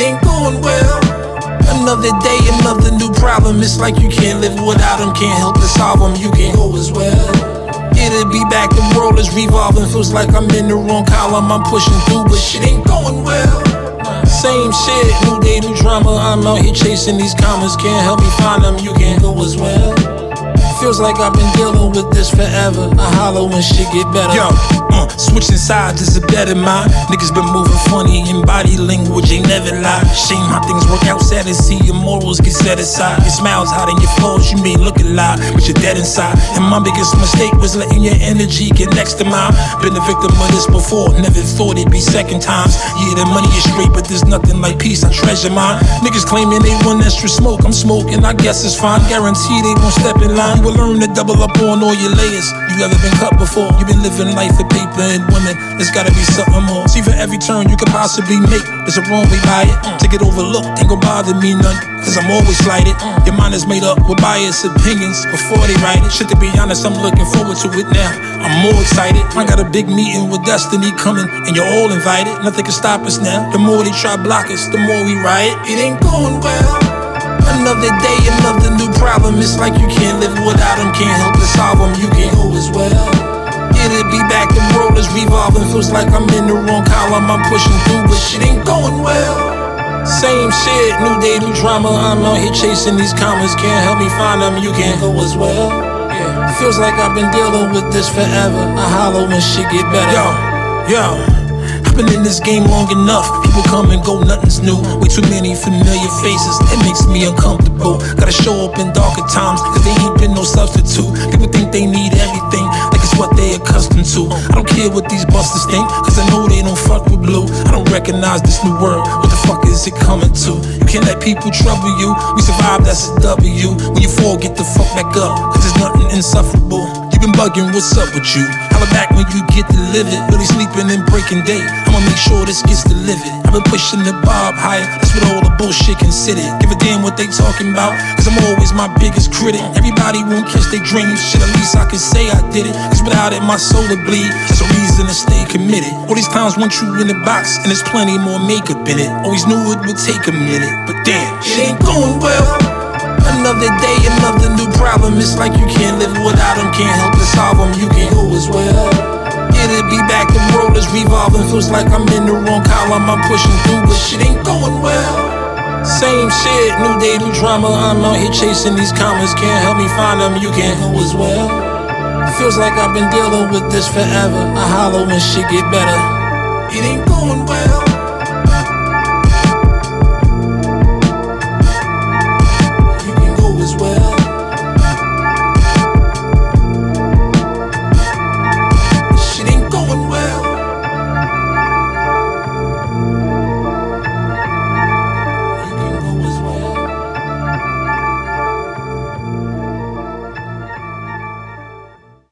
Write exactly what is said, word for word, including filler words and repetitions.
ain't going well. Another day, another new problem. It's like you can't live without them, can't help to solve them. You can't go as well. It'll be back, the world is revolving. Feels like I'm in the wrong column, I'm pushing through, but shit ain't going well. Same shit, new day, new drama. I'm out here chasing these commas, can't help me find them. You can't go as well. Feels like I've been dealing with this forever. I holler when shit get better. Yo, uh, switching sides is a better mind. Niggas been moving funny in body language, ain't never lie. Shame how things work out, sad to see your morals get set aside. Your smiles hiding your flaws, you may look alive, but you're dead inside. And my biggest mistake was letting your energy get next to mine. Been a victim of this before, never thought it'd be second times. Yeah, the money is straight, but there's nothing like peace, I treasure mine. Niggas claiming they want extra smoke, I'm smoking, I guess it's fine. Guarantee they won't step in line. You will learn to double up on all your layers. You ever been cut before? You been living life for paper and women. There's gotta be something more. See, for every turn you could possibly make, there's a wrong way by it. To get overlooked ain't gon' bother me none, cause I'm always slighted. Your mind is made up with biased opinions before they write it. Shit, to be honest, I'm looking forward to it now. I'm more excited. I got a big meeting with destiny coming, and you're all invited. Nothing can stop us now. The more they try block us, the more we riot. It ain't going well. Another day, another new problem. It's like you can't live without them, can't help to solve them. You can't go as well. It'll be back, the world is revolving. Feels like I'm in the wrong column, I'm pushing through, but shit ain't going well. Same shit, new day, new drama. I'm out here chasing these commas, can't help me find them. You can't go as well. Yeah. Feels like I've been dealing with this forever. I holler when shit get better. Yo, yo. I've been in this game long enough. People come and go, nothing's new. Way too many familiar faces, it makes me uncomfortable. Gotta show up in darker times, cause they ain't been no substitute. People think they need everything, like it's what they accustomed to. I don't care what these busters think, cause I know they don't fuck with blue. I don't recognize this new word, what the fuck is it coming to? You can't let people trouble you, we survive, that's a W. When you fall, get the fuck back up, cause there's nothing insufferable. You been bugging, what's up with you? Holla back when you get to live it. Really sleeping and breaking day, I'ma make sure this gets delivered. I've been pushing the bar up higher, that's what all the bullshit considered. Give a damn what they talking about, cause I'm always my biggest critic. Everybody won't catch their dreams, shit, at least I can say I did it. Cause without it, my soul would bleed, that's a reason to stay committed. All these clowns want you in the box, and there's plenty more makeup in it. Always knew it would take a minute, but damn, shit ain't going well. Another day, another new problem. It's like you can't live without them, can't help to solve them. You can't go as well. It'll be back, the world is revolving. Feels like I'm in the wrong column, I'm pushing through, but shit ain't going well. Same shit, new day, new drama. I'm out here chasing these commas, can't help me find them. You can't go as well. Feels like I've been dealing with this forever. I holler when shit get better. It ain't going well.